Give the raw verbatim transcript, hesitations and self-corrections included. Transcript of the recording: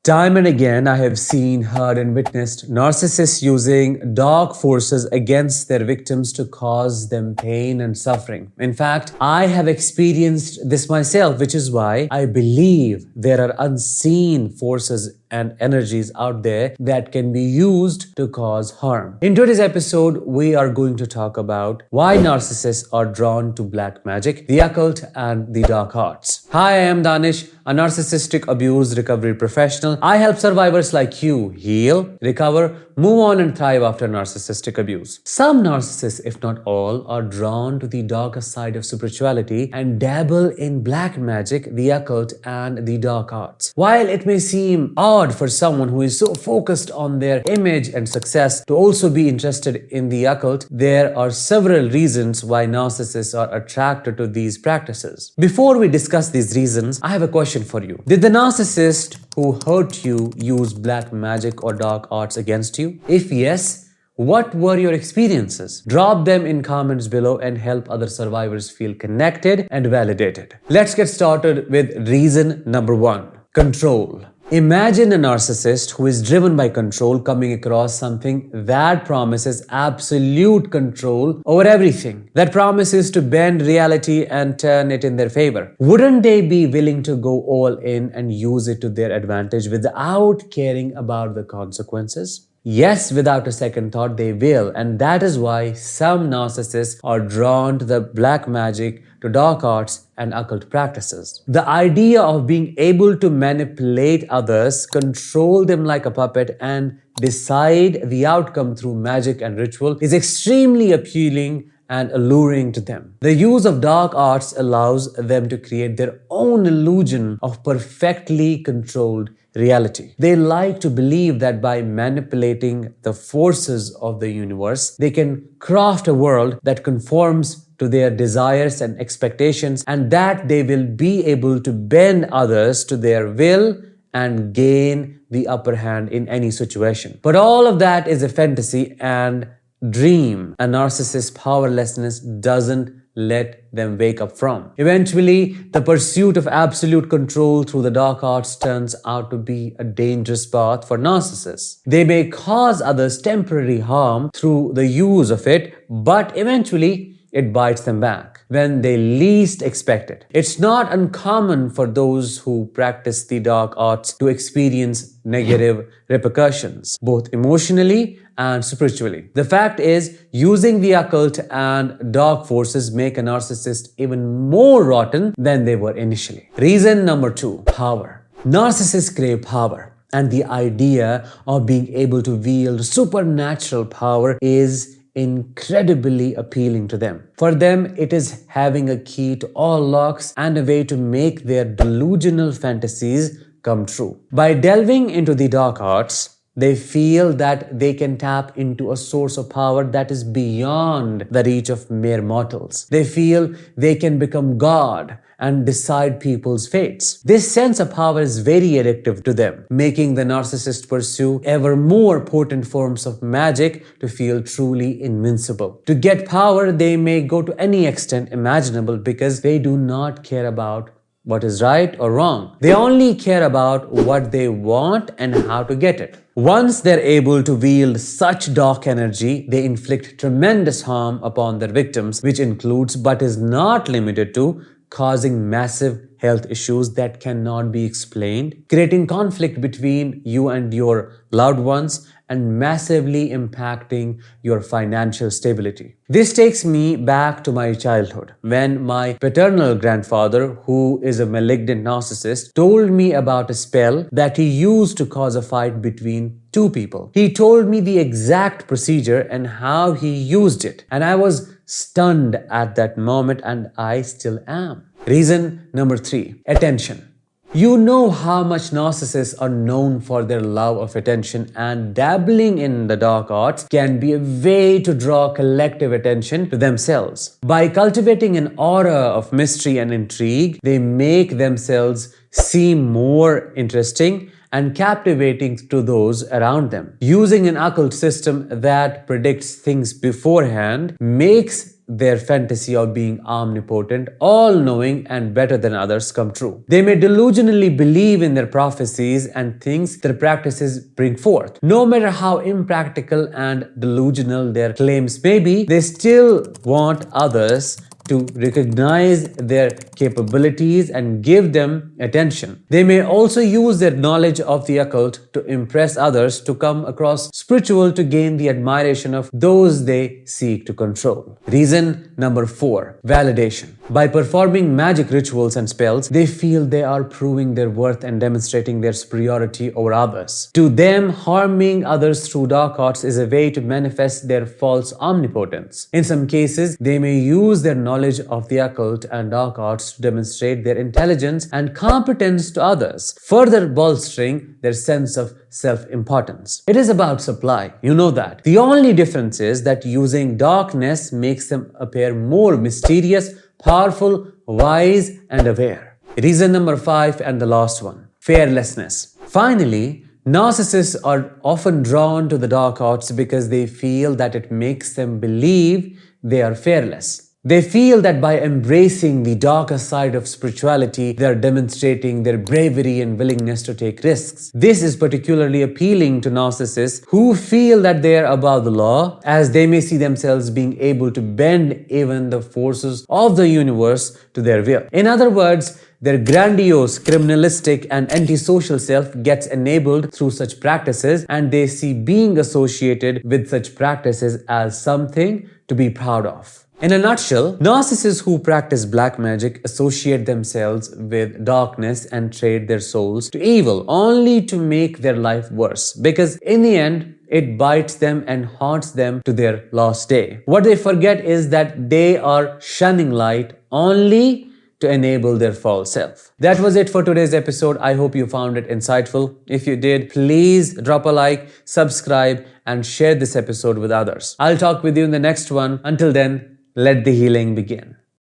Time and again, I have seen, heard, and witnessed narcissists using dark forces against their victims to cause them pain and suffering. In fact, I have experienced this myself, which is why I believe there are unseen forces and energies out there that can be used to cause harm. In today's episode, we are going to talk about why narcissists are drawn to black magic, the occult, and the dark arts. Hi, I am Danish, a narcissistic abuse recovery professional. I help survivors like you heal, recover, move on, and thrive after narcissistic abuse. Some narcissists, if not all, are drawn to the darker side of spirituality and dabble in black magic, the occult, and the dark arts. While it may seem odd for someone who is so focused on their image and success to also be interested in the occult, there are several reasons why narcissists are attracted to these practices. Before we discuss these reasons, I have a question for you. Did the narcissist who hurt you use black magic or dark arts against you? If yes, what were your experiences? Drop them in comments below and help other survivors feel connected and validated. Let's get started with reason number one: control. Imagine a narcissist who is driven by control coming across something that promises absolute control over everything, that promises to bend reality and turn it in their favor. Wouldn't they be willing to go all in and use it to their advantage without caring about the consequences? Yes, without a second thought, they will. And that is why some narcissists are drawn to the black magic, to dark arts, and occult practices. The idea of being able to manipulate others, control them like a puppet, and decide the outcome through magic and ritual is extremely appealing and alluring to them. The use of dark arts allows them to create their own illusion of perfectly controlled reality. They like to believe that by manipulating the forces of the universe, they can craft a world that conforms to their desires and expectations, and that they will be able to bend others to their will and gain the upper hand in any situation. But all of that is a fantasy and dream a narcissist's powerlessness doesn't let them wake up from. Eventually, the pursuit of absolute control through the dark arts turns out to be a dangerous path for narcissists. They may cause others temporary harm through the use of it, but eventually it bites them back when they least expect it. It's not uncommon for those who practice the dark arts to experience negative repercussions, both emotionally and spiritually. The fact is, using the occult and dark forces make a narcissist even more rotten than they were initially. Reason number two: power. Narcissists crave power, and the idea of being able to wield supernatural power is incredibly appealing to them. For them, it is having a key to all locks and a way to make their delusional fantasies come true. By delving into the dark arts, they feel that they can tap into a source of power that is beyond the reach of mere mortals. They feel they can become God and decide people's fates. This sense of power is very addictive to them, making the narcissist pursue ever more potent forms of magic to feel truly invincible. To get power, they may go to any extent imaginable because they do not care about what is right or wrong. They only care about what they want and how to get it. Once they're able to wield such dark energy, they inflict tremendous harm upon their victims, which includes but is not limited to causing massive health issues that cannot be explained, creating conflict between you and your loved ones, and massively impacting your financial stability. This takes me back to my childhood, when my paternal grandfather, who is a malignant narcissist, told me about a spell that he used to cause a fight between two people. He told me the exact procedure and how he used it, and I was stunned at that moment, and I still am. Reason number three: attention. You know how much narcissists are known for their love of attention, and dabbling in the dark arts can be a way to draw collective attention to themselves. By cultivating an aura of mystery and intrigue, they make themselves seem more interesting and captivating to those around them. Using an occult system that predicts things beforehand makes their fantasy of being omnipotent, all-knowing and better than others come true. They may delusionally believe in their prophecies and things their practices bring forth. No matter how impractical and delusional their claims may be, they still want others to recognize their capabilities and give them attention. They may also use their knowledge of the occult to impress others, to come across spiritual, to gain the admiration of those they seek to control. Reason number four, validation. By performing magic rituals and spells, they feel they are proving their worth and demonstrating their superiority over others. To them, harming others through dark arts is a way to manifest their false omnipotence. In some cases, they may use their knowledge of the occult and dark arts to demonstrate their intelligence and competence to others, further bolstering their sense of self-importance. It is about supply, you know that. The only difference is that using darkness makes them appear more mysterious, powerful, wise, and aware. Reason number five and the last one, fearlessness. Finally, narcissists are often drawn to the dark arts because they feel that it makes them believe they are fearless. They feel that by embracing the darker side of spirituality, they are demonstrating their bravery and willingness to take risks. This is particularly appealing to narcissists who feel that they are above the law, as they may see themselves being able to bend even the forces of the universe to their will. In other words, their grandiose, criminalistic, and antisocial self gets enabled through such practices, and they see being associated with such practices as something to be proud of. In a nutshell, narcissists who practice black magic associate themselves with darkness and trade their souls to evil only to make their life worse, because in the end, it bites them and haunts them to their last day. What they forget is that they are shunning light only to enable their false self. That was it for today's episode. I hope you found it insightful. If you did, please drop a like, subscribe, and share this episode with others. I'll talk with you in the next one. Until then, let the healing begin.